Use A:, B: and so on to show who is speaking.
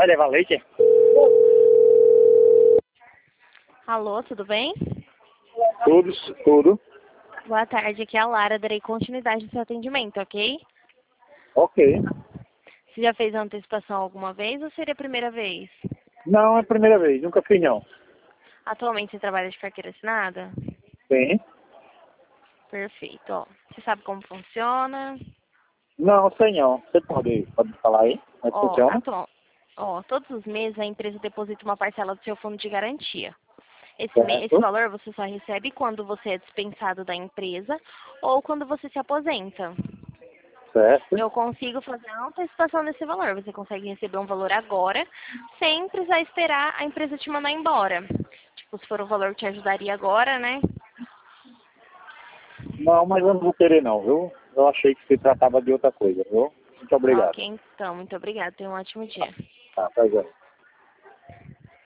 A: Vai levar leite?
B: Alô, tudo bem?
A: Tudo.
B: Boa tarde, aqui é a Lara, darei continuidade no seu atendimento, ok?
A: Ok.
B: Você já fez a antecipação alguma vez ou seria a primeira vez?
A: Não, é a primeira vez, nunca fiz não.
B: Atualmente você trabalha de carteira assinada?
A: Sim.
B: Perfeito, ó. Você sabe como funciona?
A: Não, sei não. Você pode falar aí? Como é que
B: Ó,
A: funciona?
B: todos os meses a empresa deposita uma parcela do seu fundo de garantia. Esse
A: Certo.
B: valor você só recebe quando você é dispensado da empresa ou quando você se aposenta.
A: Certo.
B: Eu consigo fazer a antecipação desse valor. Você consegue receber um valor agora, sem precisar esperar a empresa te mandar embora. Tipo, se for um valor que te ajudaria agora, né?
A: Não, mas eu não vou querer não, viu? Eu achei que se tratava de outra coisa, viu? Muito obrigado.
B: Ok, então, muito obrigada. Tenha um ótimo dia.
A: Tá, tá,